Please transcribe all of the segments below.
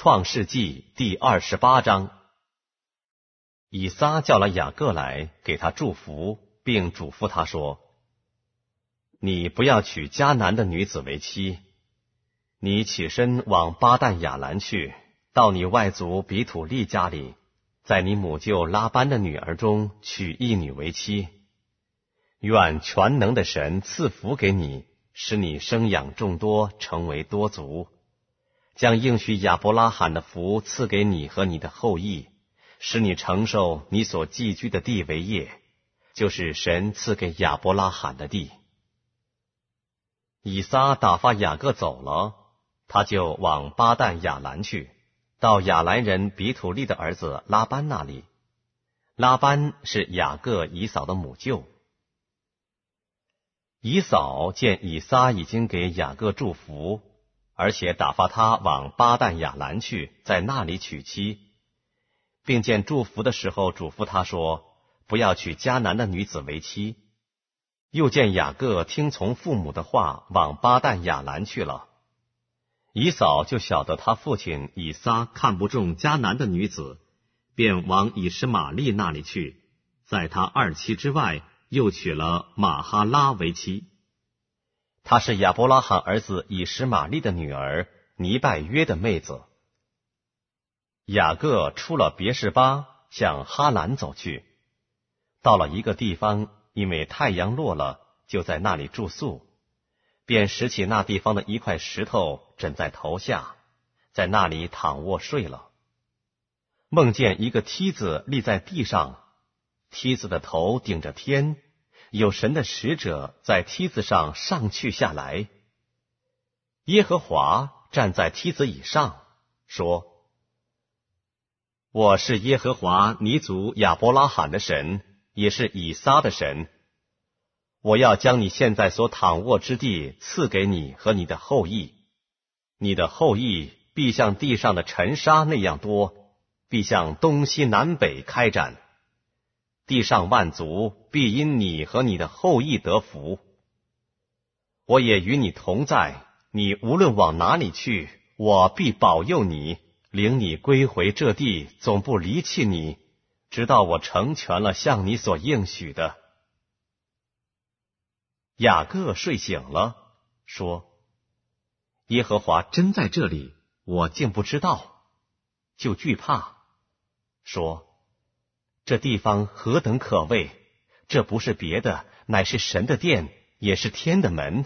创世纪第28章。以撒叫了雅各来，给他祝福，并嘱咐他说：你不要娶迦南的女子为妻，你起身往巴旦亚兰去，到你外祖比土利家里，在你母舅拉班的女儿中娶一女为妻。愿全能的神赐福给你，使你生养众多，成为多族，将应许亚伯拉罕的福赐给你和你的后裔，使你承受你所寄居的地为业，就是神赐给亚伯拉罕的地。以撒打发雅各走了，他就往巴旦亚兰去，到亚兰人比土利的儿子拉班那里。拉班是雅各以扫的母舅。以扫见以撒已经给雅各祝福，而且打发他往巴旦亚兰去，在那里娶妻，并见祝福的时候嘱咐他说，不要娶迦南的女子为妻。又见雅各听从父母的话，往巴旦亚兰去了。以扫就晓得他父亲以撒看不中迦南的女子，便往以实玛利那里去，在他二妻之外又娶了玛哈拉为妻。她是亚伯拉罕儿子以实玛利的女儿尼拜约的妹子。雅各出了别是巴，向哈兰走去，到了一个地方，因为太阳落了，就在那里住宿，便拾起那地方的一块石头枕在头下，在那里躺卧睡了。梦见一个梯子立在地上，梯子的头顶着天，有神的使者在梯子上上去下来。耶和华站在梯子以上，说：我是耶和华你祖亚伯拉罕的神，也是以撒的神。我要将你现在所躺卧之地赐给你和你的后裔，你的后裔必像地上的尘沙那样多，必向东西南北开展。地上万族必因你和你的后裔得福。我也与你同在，你无论往哪里去，我必保佑你，领你归回这地，总不离弃你，直到我成全了向你所应许的。雅各睡醒了，说：耶和华真在这里，我竟不知道，就惧怕，说：这地方何等可畏，这不是别的，乃是神的殿，也是天的门。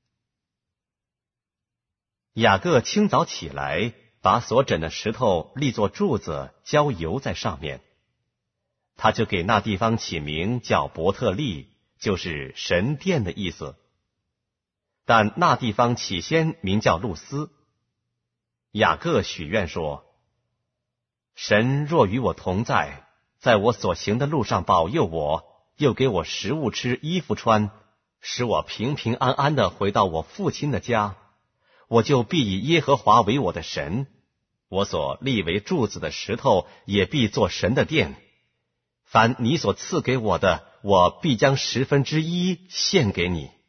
雅各清早起来，把所枕的石头立作柱子，浇油在上面。他就给那地方起名叫伯特利，就是神殿的意思。但那地方起先名叫路斯。雅各许愿说：神若与我同在，在我所行的路上保佑我，又给我食物吃，衣服穿，使我平平安安地回到我父亲的家，我就必以耶和华为我的神，我所立为柱子的石头也必作神的殿。凡你所赐给我的，我必将1/10献给你。